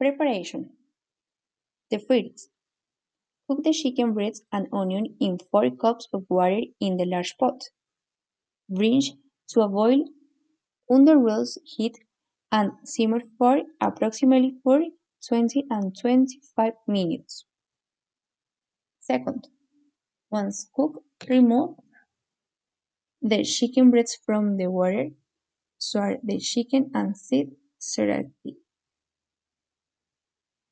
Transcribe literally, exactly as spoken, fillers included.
Preparation. The first, cook the chicken breast and onion in four cups of water in the large pot. Bring to a boil under reduced heat and simmer for approximately for twenty and twenty-five minutes. Second, once cooked, remove the chicken breast from the water, swirl the chicken and set separately.